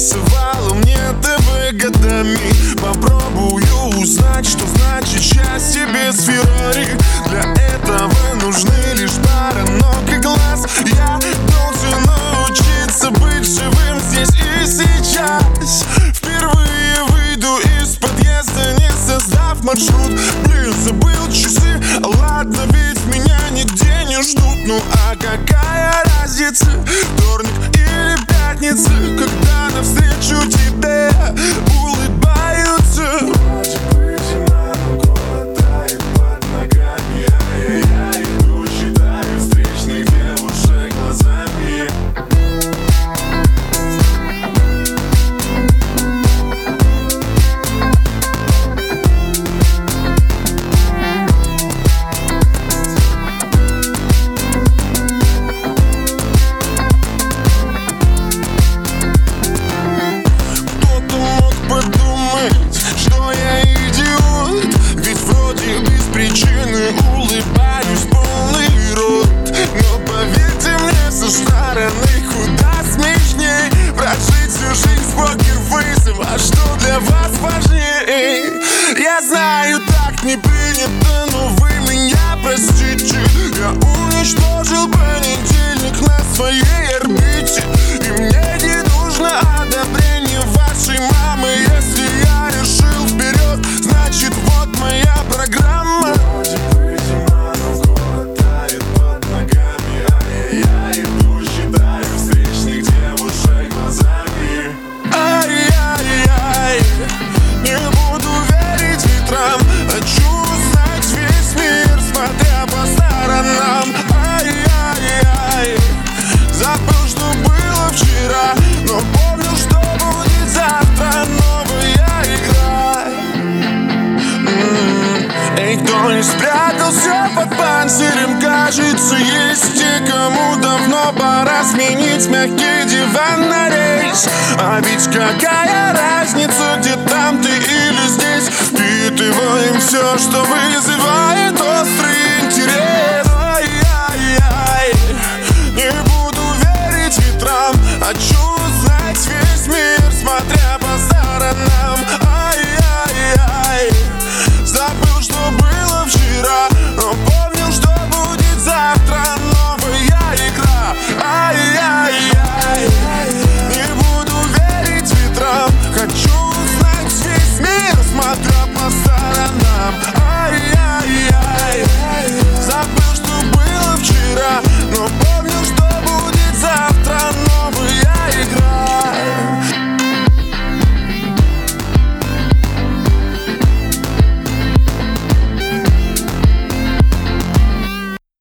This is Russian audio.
рисовала мне ТВ годами. Попробую узнать, что значит счастье без Феррари. Для этого нужны лишь пара ног и глаз. Я должен научиться быть живым здесь и сейчас. Впервые выйду из подъезда, не создав маршрут. Блин, забыл часы, ладно, ведь меня нигде не ждут. Ну а какая разница, вторник или пятница, когда навстречу тебе улыбаются. Вроде бы зима, но голод тает под ногами. Я иду, считаю встречных девушек глазами. Что я идиот, ведь вроде без причины улыбаюсь полный рот. Но поверьте мне, со стороны куда смешней прожить всю жизнь с покерфейсом. А что для вас важнее? Я знаю, так не принято, но вы меня простите. Я уничтожил понедельник на своей орбите, и мне не нужно одобрение вашей мамы. Если я решил вперед, значит вот моя программа. Вроде бы зима, но голод тает под ногами. Я иду, считаю встречных девушек глазами. Ай-яй-яй, не буду верить ветрам. Хочу узнать весь мир, смотря по сторонам. Ай-яй-яй, забыл, что было вчера, но помню, что будет завтра. Новая игра. Эй, кто не спрятался под панцирем, кажется, есть те, кому давно пора сменить мягкий диван на рейс. А ведь какая разница, где там ты или здесь? Впитываем все, что вызывает острый